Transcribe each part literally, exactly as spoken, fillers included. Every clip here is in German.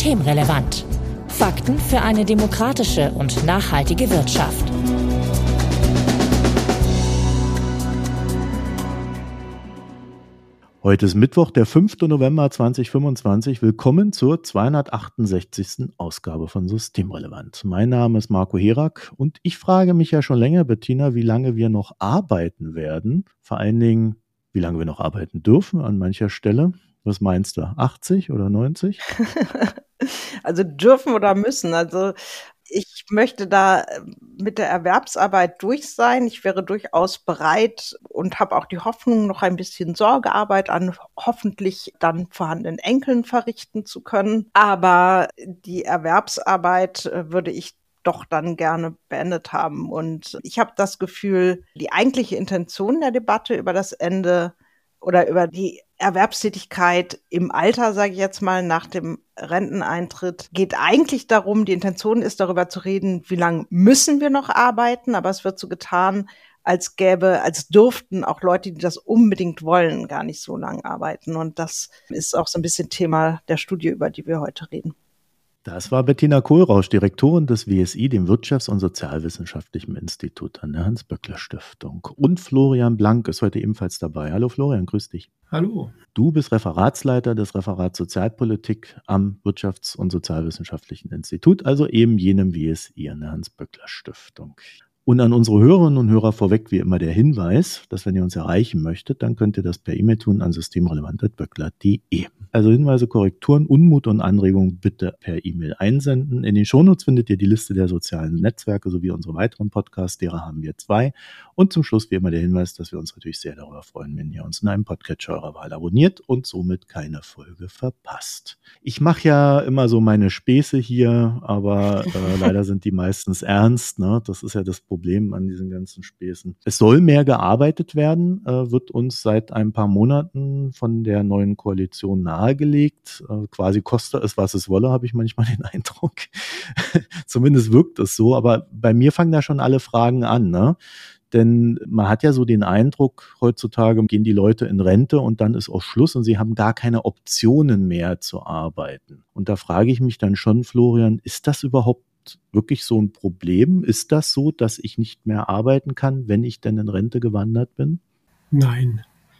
Systemrelevant. Fakten für eine demokratische und nachhaltige Wirtschaft. Heute ist Mittwoch, der fünfte November zweitausendfünfundzwanzig. Willkommen zur zweihundertachtundsechzigsten Ausgabe von Systemrelevant. Mein Name ist Marco Herak und ich frage mich ja schon länger, Bettina, wie lange wir noch arbeiten werden. Vor allen Dingen, wie lange wir noch arbeiten dürfen an mancher Stelle. Was meinst du, achtzig oder neunzig? Also dürfen oder müssen. Also ich möchte da mit der Erwerbsarbeit durch sein. Ich wäre durchaus bereit und habe auch die Hoffnung, noch ein bisschen Sorgearbeit an hoffentlich dann vorhandenen Enkeln verrichten zu können. Aber die Erwerbsarbeit würde ich doch dann gerne beendet haben. Und ich habe das Gefühl, die eigentliche Intention der Debatte über das Ende oder über die Erwerbstätigkeit im Alter, sage ich jetzt mal, nach dem Renteneintritt, geht eigentlich darum, die Intention ist, darüber zu reden, wie lange müssen wir noch arbeiten, aber es wird so getan, als gäbe, als dürften auch Leute, die das unbedingt wollen, gar nicht so lange arbeiten. Und das ist auch so ein bisschen Thema der Studie, über die wir heute reden. Das war Bettina Kohlrausch, Direktorin des W S I, dem Wirtschafts- und Sozialwissenschaftlichen Institut an der Hans-Böckler-Stiftung. Und Florian Blank ist heute ebenfalls dabei. Hallo Florian, grüß dich. Hallo. Du bist Referatsleiter des Referats Sozialpolitik am Wirtschafts- und Sozialwissenschaftlichen Institut, also eben jenem W S I an der Hans-Böckler-Stiftung. Und an unsere Hörerinnen und Hörer vorweg wie immer der Hinweis, dass wenn ihr uns erreichen möchtet, dann könnt ihr das per E-Mail tun an systemrelevant punkt böckler punkt de. Also Hinweise, Korrekturen, Unmut und Anregungen bitte per E-Mail einsenden. In den Shownotes findet ihr die Liste der sozialen Netzwerke sowie unsere weiteren Podcasts, derer haben wir zwei. Und zum Schluss wie immer der Hinweis, dass wir uns natürlich sehr darüber freuen, wenn ihr uns in einem Podcatcher eurer Wahl abonniert und somit keine Folge verpasst. Ich mache ja immer so meine Späße hier, aber äh, leider sind die meistens ernst, ne? Das ist ja das Problem an diesen ganzen Späßen. Es soll mehr gearbeitet werden, äh, wird uns seit ein paar Monaten von der neuen Koalition nahegelegt. Äh, quasi koste es, was es wolle, habe ich manchmal den Eindruck. Zumindest wirkt es so, aber bei mir fangen da schon alle Fragen an, ne? Denn man hat ja so den Eindruck, heutzutage gehen die Leute in Rente und dann ist auch Schluss und sie haben gar keine Optionen mehr zu arbeiten. Und da frage ich mich dann schon, Florian, ist das überhaupt wirklich so ein Problem? Ist das so, dass ich nicht mehr arbeiten kann, wenn ich denn in Rente gewandert bin? Nein.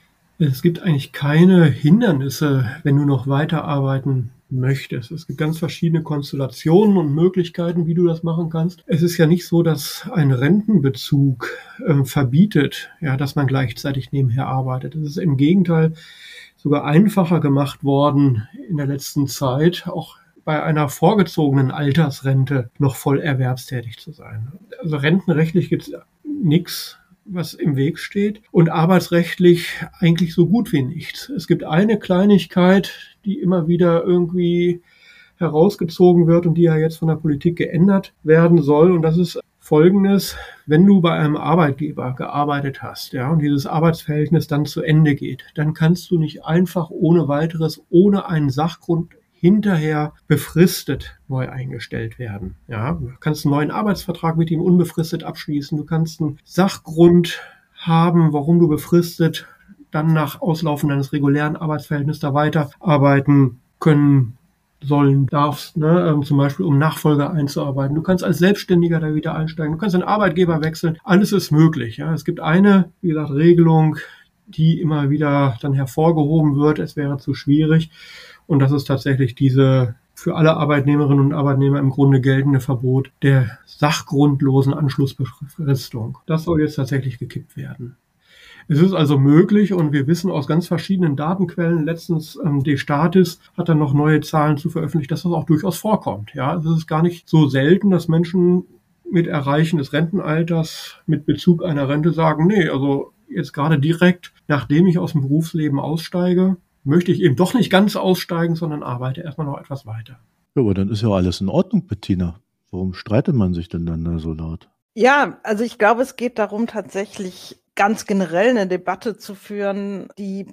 Es gibt eigentlich keine Hindernisse, wenn du noch weiterarbeiten möchtest. Es gibt ganz verschiedene Konstellationen und Möglichkeiten, wie du das machen kannst. Es ist ja nicht so, dass ein Rentenbezug äh, verbietet, ja, dass man gleichzeitig nebenher arbeitet. Es ist im Gegenteil sogar einfacher gemacht worden in der letzten Zeit, auch bei einer vorgezogenen Altersrente noch voll erwerbstätig zu sein. Also rentenrechtlich gibt es nichts, was im Weg steht, und arbeitsrechtlich eigentlich so gut wie nichts. Es gibt eine Kleinigkeit, die immer wieder irgendwie herausgezogen wird und die ja jetzt von der Politik geändert werden soll, und das ist Folgendes: Wenn du bei einem Arbeitgeber gearbeitet hast, ja, und dieses Arbeitsverhältnis dann zu Ende geht, dann kannst du nicht einfach ohne weiteres, ohne einen Sachgrund hinterher befristet neu eingestellt werden. Ja, du kannst einen neuen Arbeitsvertrag mit ihm unbefristet abschließen. Du kannst einen Sachgrund haben, warum du befristet dann nach Auslaufen deines regulären Arbeitsverhältnisses da weiterarbeiten können sollen darfst, ne? ähm, zum Beispiel um Nachfolger einzuarbeiten. Du kannst als Selbstständiger da wieder einsteigen. Du kannst den Arbeitgeber wechseln. Alles ist möglich. Ja? Es gibt eine, wie gesagt, Regelung, die immer wieder dann hervorgehoben wird. Es wäre zu schwierig. Und das ist tatsächlich diese für alle Arbeitnehmerinnen und Arbeitnehmer im Grunde geltende Verbot der sachgrundlosen Anschlussbefristung. Das soll jetzt tatsächlich gekippt werden. Es ist also möglich, und wir wissen aus ganz verschiedenen Datenquellen, letztens ähm, D-Statis hat dann noch neue Zahlen zu veröffentlicht, dass das auch durchaus vorkommt. Ja, es ist gar nicht so selten, dass Menschen mit Erreichen des Rentenalters mit Bezug einer Rente sagen, nee, also jetzt gerade direkt, nachdem ich aus dem Berufsleben aussteige, möchte ich eben doch nicht ganz aussteigen, sondern arbeite erstmal noch etwas weiter. Ja, aber dann ist ja alles in Ordnung, Bettina. Warum streitet man sich denn dann da so laut? Ja, also ich glaube, es geht darum, tatsächlich ganz generell eine Debatte zu führen, die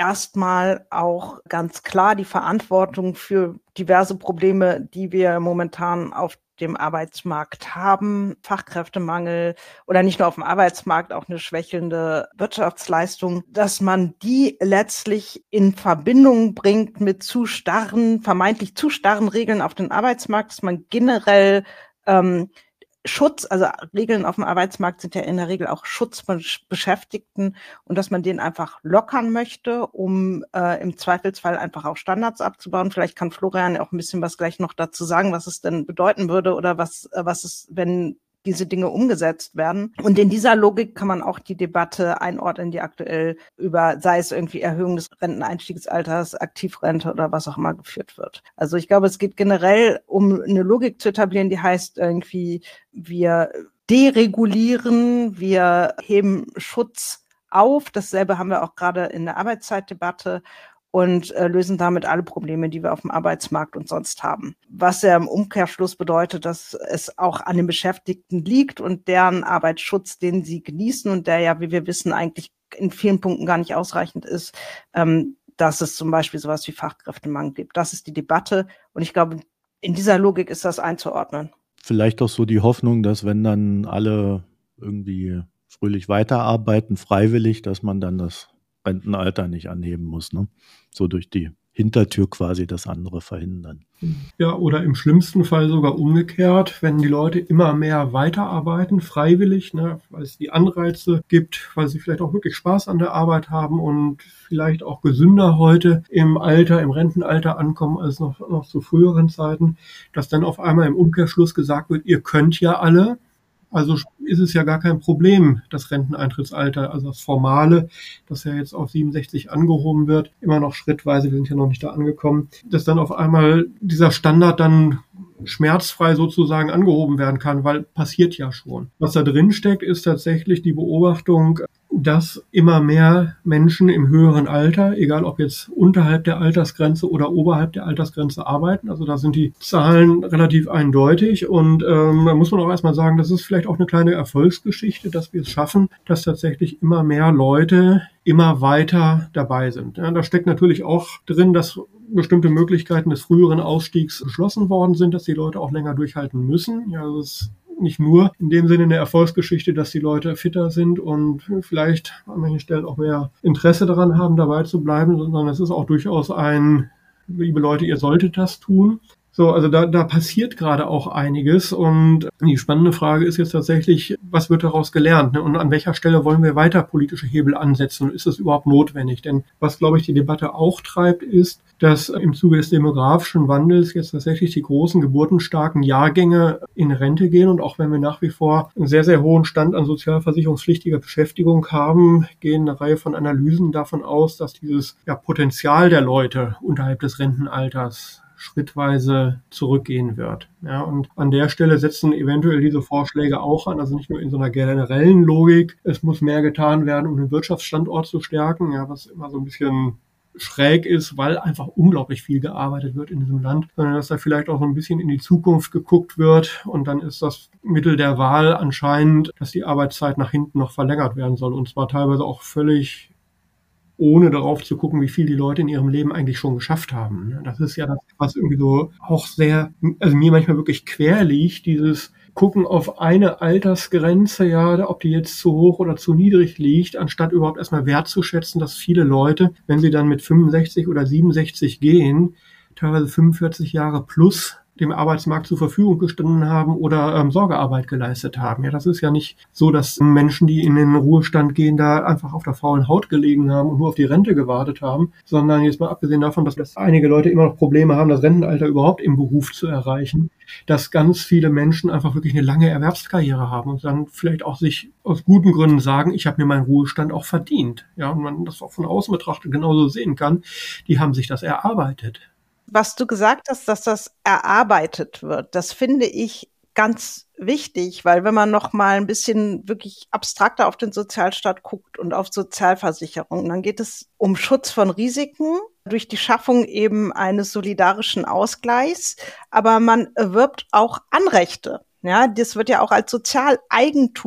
erstmal auch ganz klar die Verantwortung für diverse Probleme, die wir momentan auf dem Arbeitsmarkt haben, Fachkräftemangel oder nicht nur auf dem Arbeitsmarkt, auch eine schwächelnde Wirtschaftsleistung, dass man die letztlich in Verbindung bringt mit zu starren, vermeintlich zu starren Regeln auf dem Arbeitsmarkt, dass man generell ähm, Schutz, also Regeln auf dem Arbeitsmarkt sind ja in der Regel auch Schutz von Beschäftigten und dass man den einfach lockern möchte, um äh, im Zweifelsfall einfach auch Standards abzubauen. Vielleicht kann Florian auch ein bisschen was gleich noch dazu sagen, was es denn bedeuten würde oder was, äh, was es, wenn diese Dinge umgesetzt werden. Und in dieser Logik kann man auch die Debatte einordnen, die aktuell über, sei es irgendwie Erhöhung des Renteneinstiegsalters, Aktivrente oder was auch immer geführt wird. Also ich glaube, es geht generell um eine Logik zu etablieren, die heißt irgendwie, wir deregulieren, wir heben Schutz auf. Dasselbe haben wir auch gerade in der Arbeitszeitdebatte. Und äh, lösen damit alle Probleme, die wir auf dem Arbeitsmarkt und sonst haben. Was ja im Umkehrschluss bedeutet, dass es auch an den Beschäftigten liegt und deren Arbeitsschutz, den sie genießen und der ja, wie wir wissen, eigentlich in vielen Punkten gar nicht ausreichend ist, ähm, dass es zum Beispiel sowas wie Fachkräftemangel gibt. Das ist die Debatte und ich glaube, in dieser Logik ist das einzuordnen. Vielleicht auch so die Hoffnung, dass wenn dann alle irgendwie fröhlich weiterarbeiten, freiwillig, dass man dann das Rentenalter nicht anheben muss, ne? So durch die Hintertür quasi das andere verhindern. Ja, oder im schlimmsten Fall sogar umgekehrt, wenn die Leute immer mehr weiterarbeiten, freiwillig, ne, weil es die Anreize gibt, weil sie vielleicht auch wirklich Spaß an der Arbeit haben und vielleicht auch gesünder heute im Alter, im Rentenalter ankommen als noch, noch zu früheren Zeiten, dass dann auf einmal im Umkehrschluss gesagt wird, ihr könnt ja alle. Also ist es ja gar kein Problem, das Renteneintrittsalter, also das Formale, das ja jetzt auf siebenundsechzig angehoben wird, immer noch schrittweise, wir sind ja noch nicht da angekommen, dass dann auf einmal dieser Standard dann schmerzfrei sozusagen angehoben werden kann, weil passiert ja schon. Was da drin steckt, ist tatsächlich die Beobachtung, dass immer mehr Menschen im höheren Alter, egal ob jetzt unterhalb der Altersgrenze oder oberhalb der Altersgrenze arbeiten, also da sind die Zahlen relativ eindeutig und ähm, da muss man auch erstmal sagen, das ist vielleicht auch eine kleine Erfolgsgeschichte, dass wir es schaffen, dass tatsächlich immer mehr Leute immer weiter dabei sind. Ja, da steckt natürlich auch drin, dass bestimmte Möglichkeiten des früheren Ausstiegs geschlossen worden sind, dass die Leute auch länger durchhalten müssen. Ja, das ist nicht nur in dem Sinne eine Erfolgsgeschichte, dass die Leute fitter sind und vielleicht an manchen Stellen auch mehr Interesse daran haben, dabei zu bleiben, sondern es ist auch durchaus ein, liebe Leute, ihr solltet das tun. So, also da, da passiert gerade auch einiges und die spannende Frage ist jetzt tatsächlich, was wird daraus gelernt, ne? Und an welcher Stelle wollen wir weiter politische Hebel ansetzen und ist das überhaupt notwendig? Denn was, glaube ich, die Debatte auch treibt, ist, dass im Zuge des demografischen Wandels jetzt tatsächlich die großen geburtenstarken Jahrgänge in Rente gehen und auch wenn wir nach wie vor einen sehr, sehr hohen Stand an sozialversicherungspflichtiger Beschäftigung haben, gehen eine Reihe von Analysen davon aus, dass dieses ja, Potenzial der Leute unterhalb des Rentenalters schrittweise zurückgehen wird. Ja, und an der Stelle setzen eventuell diese Vorschläge auch an, also nicht nur in so einer generellen Logik, es muss mehr getan werden, um den Wirtschaftsstandort zu stärken, ja, was immer so ein bisschen schräg ist, weil einfach unglaublich viel gearbeitet wird in diesem Land, sondern dass da vielleicht auch so ein bisschen in die Zukunft geguckt wird und dann ist das Mittel der Wahl anscheinend, dass die Arbeitszeit nach hinten noch verlängert werden soll und zwar teilweise auch völlig ohne darauf zu gucken, wie viel die Leute in ihrem Leben eigentlich schon geschafft haben. Das ist ja das, was irgendwie so auch sehr, also mir manchmal wirklich quer liegt, dieses Gucken auf eine Altersgrenze, ja, ob die jetzt zu hoch oder zu niedrig liegt, anstatt überhaupt erstmal wertzuschätzen, dass viele Leute, wenn sie dann mit fünfundsechzig oder siebenundsechzig gehen, teilweise fünfundvierzig Jahre plus dem Arbeitsmarkt zur Verfügung gestanden haben oder ähm, Sorgearbeit geleistet haben. Ja, das ist ja nicht so, dass Menschen, die in den Ruhestand gehen, da einfach auf der faulen Haut gelegen haben und nur auf die Rente gewartet haben, sondern jetzt mal abgesehen davon, dass, dass einige Leute immer noch Probleme haben, das Rentenalter überhaupt im Beruf zu erreichen, dass ganz viele Menschen einfach wirklich eine lange Erwerbskarriere haben und dann vielleicht auch sich aus guten Gründen sagen, ich habe mir meinen Ruhestand auch verdient. Ja, und man das auch von außen betrachtet genauso sehen kann, die haben sich das erarbeitet. Was du gesagt hast, dass das erarbeitet wird, das finde ich ganz wichtig, weil wenn man noch mal ein bisschen wirklich abstrakter auf den Sozialstaat guckt und auf Sozialversicherung, dann geht es um Schutz von Risiken durch die Schaffung eben eines solidarischen Ausgleichs, aber man erwirbt auch Anrechte. Ja, das wird ja auch als Sozialeigentum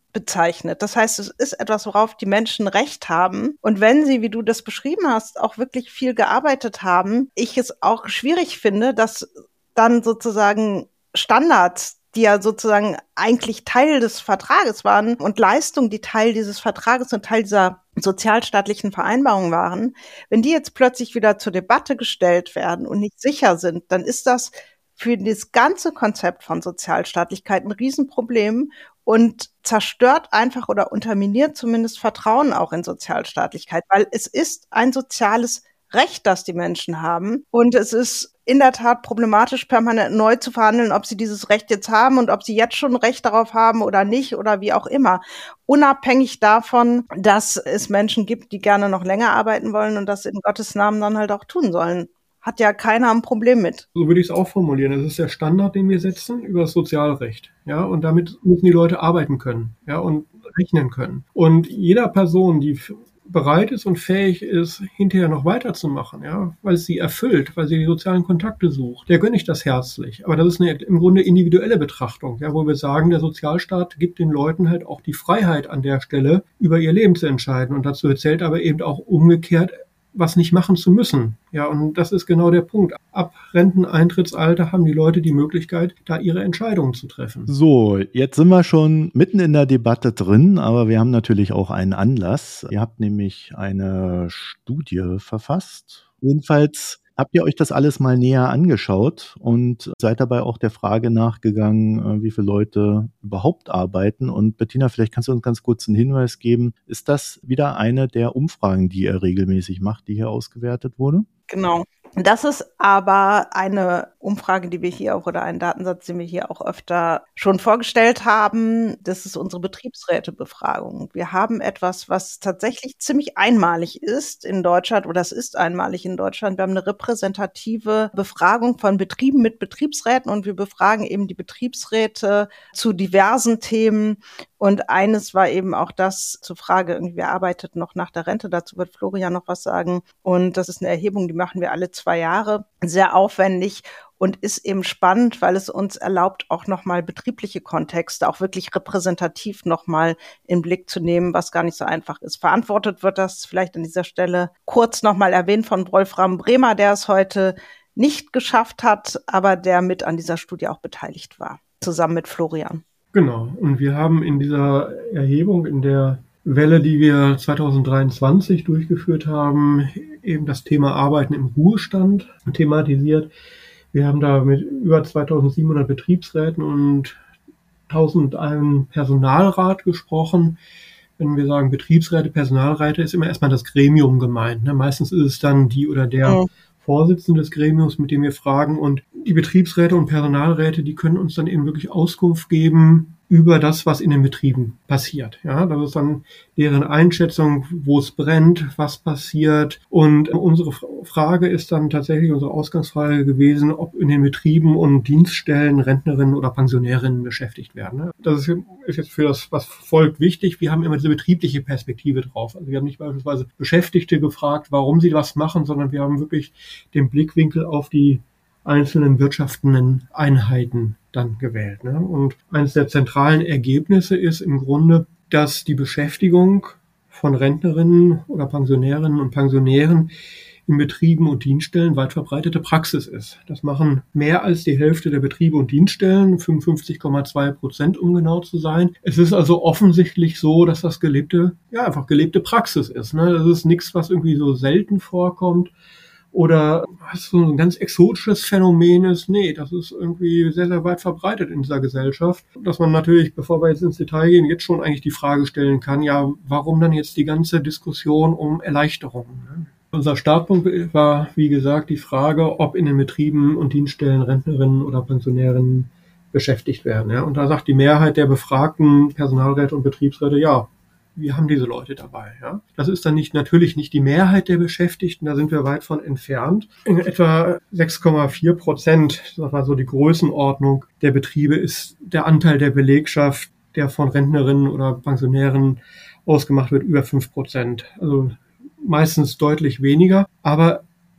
bezeichnet. Das heißt, es ist etwas, worauf die Menschen Recht haben. Und wenn sie, wie du das beschrieben hast, auch wirklich viel gearbeitet haben, ich es auch schwierig finde, dass dann sozusagen Standards, die ja sozusagen eigentlich Teil des Vertrages waren und Leistungen, die Teil dieses Vertrages und Teil dieser sozialstaatlichen Vereinbarung waren, wenn die jetzt plötzlich wieder zur Debatte gestellt werden und nicht sicher sind, dann ist das für das ganze Konzept von Sozialstaatlichkeit ein Riesenproblem und zerstört einfach oder unterminiert zumindest Vertrauen auch in Sozialstaatlichkeit, weil es ist ein soziales Recht, das die Menschen haben. Und es ist in der Tat problematisch, permanent neu zu verhandeln, ob sie dieses Recht jetzt haben und ob sie jetzt schon Recht darauf haben oder nicht oder wie auch immer. Unabhängig davon, dass es Menschen gibt, die gerne noch länger arbeiten wollen und das in Gottes Namen dann halt auch tun sollen. Hat ja keiner ein Problem mit. So würde ich es auch formulieren. Das ist der Standard, den wir setzen über das Sozialrecht. Ja, und damit müssen die Leute arbeiten können, ja, und rechnen können. Und jeder Person, die bereit ist und fähig ist, hinterher noch weiterzumachen, ja, weil es sie erfüllt, weil sie die sozialen Kontakte sucht, der gönne ich das herzlich. Aber das ist eine im Grunde individuelle Betrachtung, ja, wo wir sagen, der Sozialstaat gibt den Leuten halt auch die Freiheit an der Stelle, über ihr Leben zu entscheiden. Und dazu zählt aber eben auch umgekehrt, was nicht machen zu müssen. Ja, und das ist genau der Punkt. Ab Renteneintrittsalter haben die Leute die Möglichkeit, da ihre Entscheidungen zu treffen. So, jetzt sind wir schon mitten in der Debatte drin, aber wir haben natürlich auch einen Anlass. Ihr habt nämlich eine Studie verfasst. Jedenfalls habt ihr euch das alles mal näher angeschaut und seid dabei auch der Frage nachgegangen, wie viele Leute überhaupt arbeiten. Und Bettina, vielleicht kannst du uns ganz kurz einen Hinweis geben. Ist das wieder eine der Umfragen, die ihr regelmäßig macht, die hier ausgewertet wurde? Genau. Das ist aber eine Umfrage, die wir hier auch, oder ein Datensatz, den wir hier auch öfter schon vorgestellt haben. Das ist unsere Betriebsrätebefragung. Wir haben etwas, was tatsächlich ziemlich einmalig ist in Deutschland, oder es ist einmalig in Deutschland. Wir haben eine repräsentative Befragung von Betrieben mit Betriebsräten und wir befragen eben die Betriebsräte zu diversen Themen. Und eines war eben auch das zur Frage, irgendwie, wer arbeitet noch nach der Rente? Dazu wird Florian noch was sagen. Und das ist eine Erhebung, die machen wir alle zwei Jahre. Sehr aufwendig und ist eben spannend, weil es uns erlaubt, auch nochmal betriebliche Kontexte, auch wirklich repräsentativ nochmal in den Blick zu nehmen, was gar nicht so einfach ist. Verantwortet wird das vielleicht an dieser Stelle kurz nochmal erwähnt von Wolfram Bremer, der es heute nicht geschafft hat, aber der mit an dieser Studie auch beteiligt war, zusammen mit Florian. Genau, und wir haben in dieser Erhebung, in der Welle, die wir zwanzig dreiundzwanzig durchgeführt haben, eben das Thema Arbeiten im Ruhestand thematisiert. Wir haben da mit über zweitausendsiebenhundert Betriebsräten und tausendeinmal Personalrat gesprochen. Wenn wir sagen Betriebsräte, Personalräte, ist immer erstmal das Gremium gemeint. Ne? Meistens ist es dann die oder der ja. Vorsitzende des Gremiums, mit dem wir fragen. Und die Betriebsräte und Personalräte, die können uns dann eben wirklich Auskunft geben über das, was in den Betrieben passiert. Ja, das ist dann deren Einschätzung, wo es brennt, was passiert. Und unsere Frage ist dann tatsächlich, unsere Ausgangsfrage gewesen, ob in den Betrieben und Dienststellen Rentnerinnen oder Pensionärinnen beschäftigt werden. Das ist jetzt für das, was folgt, wichtig. Wir haben immer diese betriebliche Perspektive drauf. Also wir haben nicht beispielsweise Beschäftigte gefragt, warum sie was machen, sondern wir haben wirklich den Blickwinkel auf die einzelnen wirtschaftenden Einheiten dann gewählt. Ne? Und eines der zentralen Ergebnisse ist im Grunde, dass die Beschäftigung von Rentnerinnen oder Pensionärinnen und Pensionären in Betrieben und Dienststellen weit verbreitete Praxis ist. Das machen mehr als die Hälfte der Betriebe und Dienststellen, fünfundfünfzig Komma zwei Prozent, um genau zu sein. Es ist also offensichtlich so, dass das gelebte, ja, einfach gelebte Praxis ist. Ne? Das ist nichts, was irgendwie so selten vorkommt oder was so ein ganz exotisches Phänomen ist. Nee, das ist irgendwie sehr, sehr weit verbreitet in dieser Gesellschaft. Dass man natürlich, bevor wir jetzt ins Detail gehen, jetzt schon eigentlich die Frage stellen kann, ja, warum dann jetzt die ganze Diskussion um Erleichterungen? Ne? Unser Startpunkt war, wie gesagt, die Frage, ob in den Betrieben und Dienststellen Rentnerinnen oder Pensionärinnen beschäftigt werden. Ja? Und da sagt die Mehrheit der befragten Personalräte und Betriebsräte, ja, wir haben diese Leute dabei. Ja? Das ist dann nicht natürlich nicht die Mehrheit der Beschäftigten, da sind wir weit von entfernt. In etwa sechs Komma vier Prozent, das war so die Größenordnung der Betriebe, ist der Anteil der Belegschaft, der von Rentnerinnen oder Pensionären ausgemacht wird, über fünf Prozent. Also meistens deutlich weniger. Aber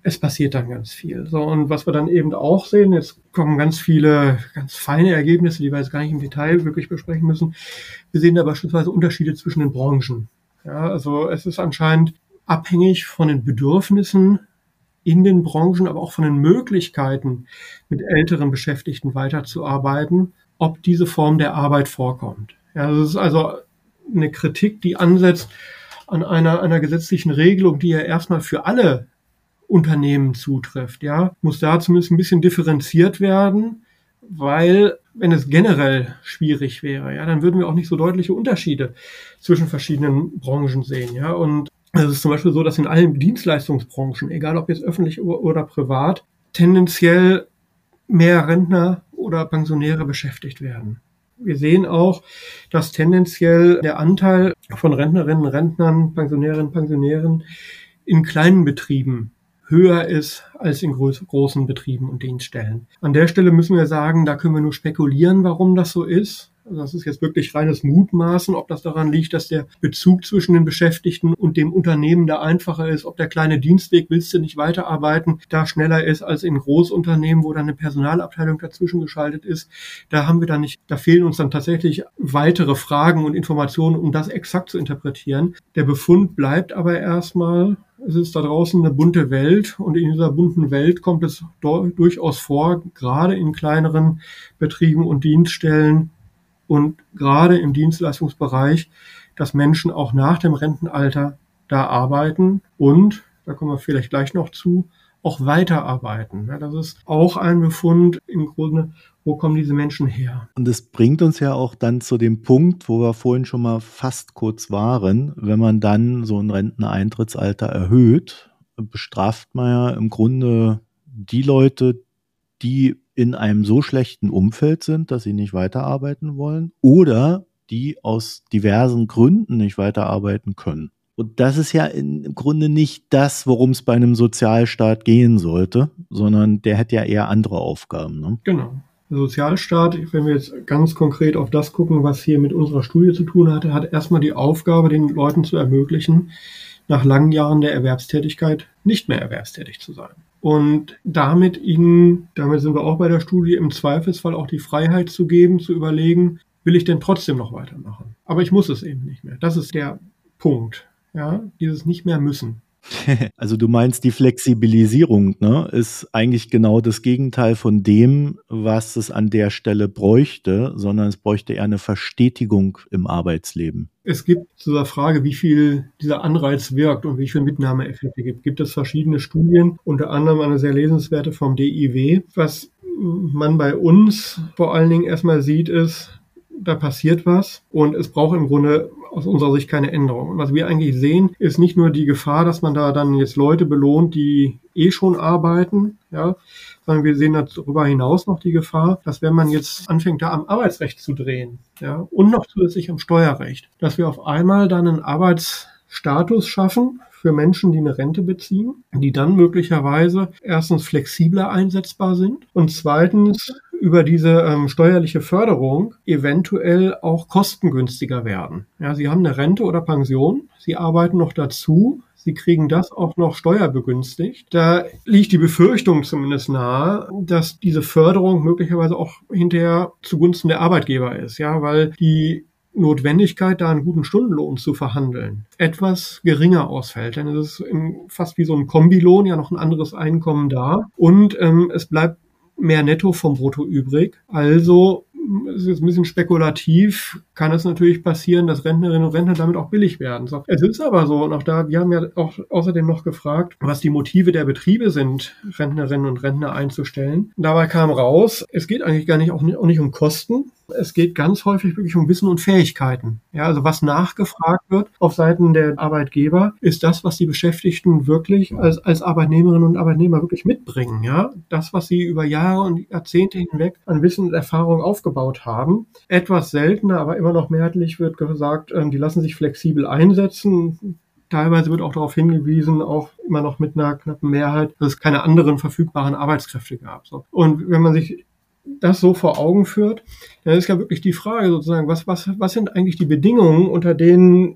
es passiert dann ganz viel. So, und was wir dann eben auch sehen, jetzt kommen ganz viele, ganz feine Ergebnisse, die wir jetzt gar nicht im Detail wirklich besprechen müssen. Wir sehen da beispielsweise Unterschiede zwischen den Branchen. Ja, also es ist anscheinend abhängig von den Bedürfnissen in den Branchen, aber auch von den Möglichkeiten, mit älteren Beschäftigten weiterzuarbeiten, ob diese Form der Arbeit vorkommt. Ja, das ist also eine Kritik, die ansetzt an einer, einer gesetzlichen Regelung, die ja erstmal für alle Unternehmen zutrifft, ja, muss da zumindest ein bisschen differenziert werden, weil wenn es generell schwierig wäre, ja, dann würden wir auch nicht so deutliche Unterschiede zwischen verschiedenen Branchen sehen, ja, und es ist zum Beispiel so, dass in allen Dienstleistungsbranchen, egal ob jetzt öffentlich oder privat, tendenziell mehr Rentner oder Pensionäre beschäftigt werden. Wir sehen auch, dass tendenziell der Anteil von Rentnerinnen, Rentnern, Pensionärinnen, Pensionären in kleinen Betrieben höher ist als in groß, großen Betrieben und Dienststellen. An der Stelle müssen wir sagen, da können wir nur spekulieren, warum das so ist. Also das ist jetzt wirklich reines Mutmaßen, ob das daran liegt, dass der Bezug zwischen den Beschäftigten und dem Unternehmen da einfacher ist, ob der kleine Dienstweg, willst du nicht weiterarbeiten, da schneller ist als in Großunternehmen, wo dann eine Personalabteilung dazwischen geschaltet ist. Da haben wir dann nicht, da fehlen uns dann tatsächlich weitere Fragen und Informationen, um das exakt zu interpretieren. Der Befund bleibt aber erstmal, es ist da draußen eine bunte Welt und in dieser bunten Welt kommt es do- durchaus vor, gerade in kleineren Betrieben und Dienststellen und gerade im Dienstleistungsbereich, dass Menschen auch nach dem Rentenalter da arbeiten und, da kommen wir vielleicht gleich noch zu, auch weiterarbeiten. Ja, das ist auch ein Befund im Grunde, wo kommen diese Menschen her? Und es bringt uns ja auch dann zu dem Punkt, wo wir vorhin schon mal fast kurz waren, wenn man dann so ein Renteneintrittsalter erhöht, bestraft man ja im Grunde die Leute, die in einem so schlechten Umfeld sind, dass sie nicht weiterarbeiten wollen oder die aus diversen Gründen nicht weiterarbeiten können. Und das ist ja im Grunde nicht das, worum es bei einem Sozialstaat gehen sollte, sondern der hat ja eher andere Aufgaben. Ne? Genau. Der Sozialstaat, wenn wir jetzt ganz konkret auf das gucken, was hier mit unserer Studie zu tun hatte, hat erstmal die Aufgabe, den Leuten zu ermöglichen, nach langen Jahren der Erwerbstätigkeit nicht mehr erwerbstätig zu sein. Und damit ihnen, damit sind wir auch bei der Studie, im Zweifelsfall auch die Freiheit zu geben, zu überlegen, will ich denn trotzdem noch weitermachen? Aber ich muss es eben nicht mehr. Das ist der Punkt. Ja, dieses nicht mehr müssen. Also du meinst, die Flexibilisierung, ne, ist eigentlich genau das Gegenteil von dem, was es an der Stelle bräuchte, sondern es bräuchte eher eine Verstetigung im Arbeitsleben. Es gibt zu der Frage, wie viel dieser Anreiz wirkt und wie viel Mitnahmeeffekte gibt, gibt es verschiedene Studien, unter anderem eine sehr lesenswerte vom D I W. Was man bei uns vor allen Dingen erstmal sieht, ist, da passiert was und es braucht im Grunde aus unserer Sicht keine Änderung. Und was wir eigentlich sehen, ist nicht nur die Gefahr, dass man da dann jetzt Leute belohnt, die eh schon arbeiten, ja, sondern wir sehen darüber hinaus noch die Gefahr, dass wenn man jetzt anfängt, da am Arbeitsrecht zu drehen, ja, und noch zusätzlich am Steuerrecht, dass wir auf einmal dann einen Arbeitsstatus schaffen für Menschen, die eine Rente beziehen, die dann möglicherweise erstens flexibler einsetzbar sind und zweitens über diese ähm, steuerliche Förderung eventuell auch kostengünstiger werden. Ja, Sie haben eine Rente oder Pension, Sie arbeiten noch dazu, Sie kriegen das auch noch steuerbegünstigt. Da liegt die Befürchtung zumindest nahe, dass diese Förderung möglicherweise auch hinterher zugunsten der Arbeitgeber ist, ja, weil die Notwendigkeit, da einen guten Stundenlohn zu verhandeln, etwas geringer ausfällt. Denn es ist in, fast wie so ein Kombilohn, ja noch ein anderes Einkommen da. Und ähm, es bleibt mehr Netto vom Brutto übrig. Also es ist jetzt ein bisschen spekulativ, kann es natürlich passieren, dass Rentnerinnen und Rentner damit auch billig werden. So. Es ist aber so, und auch da, wir haben ja auch außerdem noch gefragt, was die Motive der Betriebe sind, Rentnerinnen und Rentner einzustellen. Dabei kam raus, es geht eigentlich gar nicht auch, nicht auch nicht um Kosten. Es geht ganz häufig wirklich um Wissen und Fähigkeiten. Ja, also was nachgefragt wird auf Seiten der Arbeitgeber, ist das, was die Beschäftigten wirklich als, als Arbeitnehmerinnen und Arbeitnehmer wirklich mitbringen. Ja, das, was sie über Jahre und Jahrzehnte hinweg an Wissen und Erfahrung aufgebaut haben. Etwas seltener, aber immer noch mehrheitlich wird gesagt, die lassen sich flexibel einsetzen. Teilweise wird auch darauf hingewiesen, auch immer noch mit einer knappen Mehrheit, dass es keine anderen verfügbaren Arbeitskräfte gab. So. Und wenn man sich das so vor Augen führt, dann ist ja wirklich die Frage sozusagen, was, was, was sind eigentlich die Bedingungen, unter denen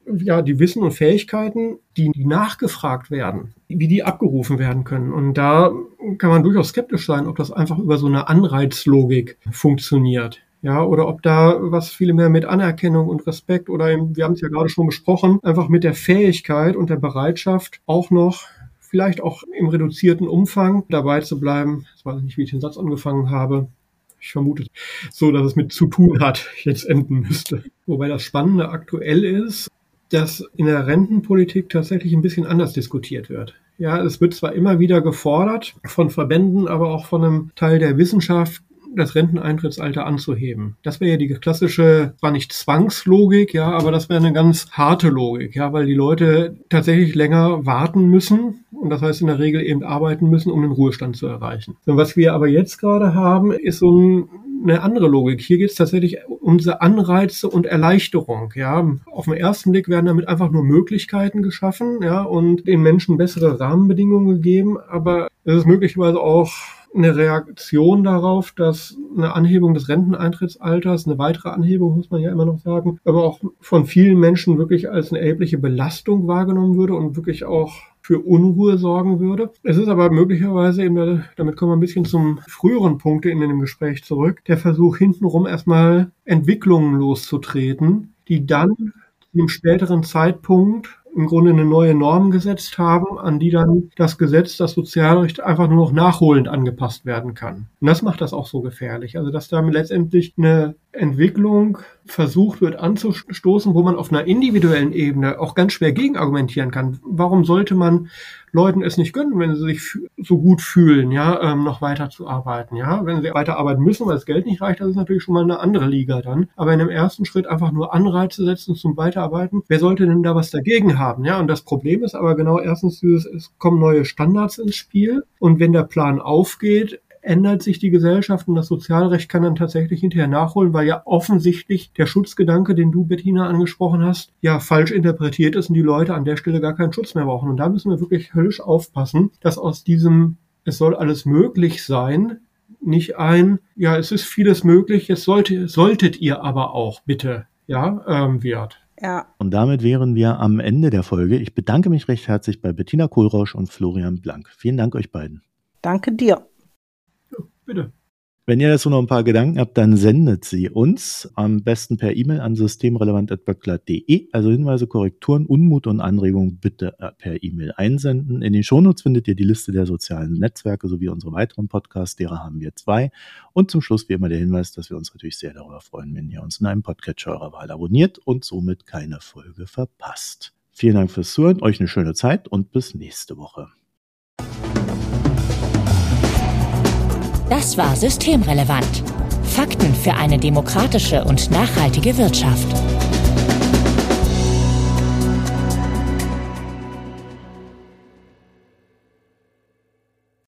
ja, die Wissen und Fähigkeiten, die nachgefragt werden, wie die abgerufen werden können. Und da kann man durchaus skeptisch sein, ob das einfach über so eine Anreizlogik funktioniert. Ja, oder ob da was viel mehr mit Anerkennung und Respekt oder eben, wir haben es ja gerade schon besprochen, einfach mit der Fähigkeit und der Bereitschaft auch noch, vielleicht auch im reduzierten Umfang dabei zu bleiben. Ich weiß nicht, wie ich den Satz angefangen habe. Ich vermute so, dass es mit zu tun hat, jetzt enden müsste. Wobei das Spannende aktuell ist, dass in der Rentenpolitik tatsächlich ein bisschen anders diskutiert wird. Ja, es wird zwar immer wieder gefordert von Verbänden, aber auch von einem Teil der Wissenschaft, das Renteneintrittsalter anzuheben. Das wäre ja die klassische, zwar nicht Zwangslogik, ja, aber das wäre eine ganz harte Logik, ja, weil die Leute tatsächlich länger warten müssen und das heißt in der Regel eben arbeiten müssen, um den Ruhestand zu erreichen. Und was wir aber jetzt gerade haben, ist so ein, eine andere Logik. Hier geht es tatsächlich um diese Anreize und Erleichterung, ja. Auf den ersten Blick werden damit einfach nur Möglichkeiten geschaffen, ja, und den Menschen bessere Rahmenbedingungen gegeben, aber es ist möglicherweise auch eine Reaktion darauf, dass eine Anhebung des Renteneintrittsalters, eine weitere Anhebung, muss man ja immer noch sagen, aber auch von vielen Menschen wirklich als eine erhebliche Belastung wahrgenommen würde und wirklich auch für Unruhe sorgen würde. Es ist aber möglicherweise eben, damit kommen wir ein bisschen zum früheren Punkt in dem Gespräch zurück, der Versuch hintenrum erstmal Entwicklungen loszutreten, die dann zu einem späteren Zeitpunkt im Grunde eine neue Norm gesetzt haben, an die dann das Gesetz, das Sozialrecht einfach nur noch nachholend angepasst werden kann. Und das macht das auch so gefährlich. Also dass damit letztendlich eine Entwicklung versucht wird anzustoßen, wo man auf einer individuellen Ebene auch ganz schwer gegenargumentieren kann. Warum sollte man Leuten es nicht gönnen, wenn sie sich so gut fühlen, ja, ähm, noch weiter zu arbeiten, ja? Wenn sie weiterarbeiten müssen, weil das Geld nicht reicht, das ist natürlich schon mal eine andere Liga dann. Aber in dem ersten Schritt einfach nur Anreize setzen zum Weiterarbeiten. Wer sollte denn da was dagegen haben, ja? Und das Problem ist aber genau erstens dieses, es kommen neue Standards ins Spiel und wenn der Plan aufgeht, ändert sich die Gesellschaft und das Sozialrecht kann dann tatsächlich hinterher nachholen, weil ja offensichtlich der Schutzgedanke, den du, Bettina, angesprochen hast, ja falsch interpretiert ist und die Leute an der Stelle gar keinen Schutz mehr brauchen. Und da müssen wir wirklich höllisch aufpassen, dass aus diesem, es soll alles möglich sein, nicht ein, ja, es ist vieles möglich, jetzt sollte, solltet ihr aber auch bitte, ja, ähm, wird. Ja. Und damit wären wir am Ende der Folge. Ich bedanke mich recht herzlich bei Bettina Kohlrausch und Florian Blank. Vielen Dank euch beiden. Danke dir. Bitte. Wenn ihr dazu noch ein paar Gedanken habt, dann sendet sie uns am besten per E-Mail an systemrelevant at böckler punkt de. Also Hinweise, Korrekturen, Unmut und Anregungen bitte per E-Mail einsenden. In den Shownotes findet ihr die Liste der sozialen Netzwerke sowie unsere weiteren Podcasts, derer haben wir zwei. Und zum Schluss wie immer der Hinweis, dass wir uns natürlich sehr darüber freuen, wenn ihr uns in einem Podcatcher eurer Wahl abonniert und somit keine Folge verpasst. Vielen Dank fürs Zuhören, euch eine schöne Zeit und bis nächste Woche. Das war Systemrelevant. Fakten für eine demokratische und nachhaltige Wirtschaft.